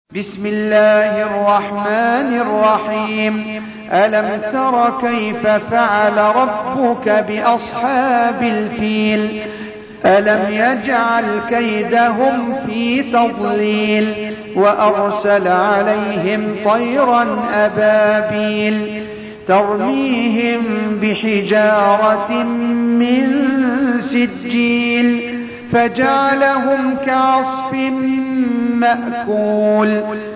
بسم الله الرحمن الرحيم. ألم تر كيف فعل ربك بأصحاب الفيل ألم يجعل كيدهم في تضليل وأرسل عليهم طيرا أبابيل ترميهم بحجارة من سجيل فجعلهم كعصف مأكول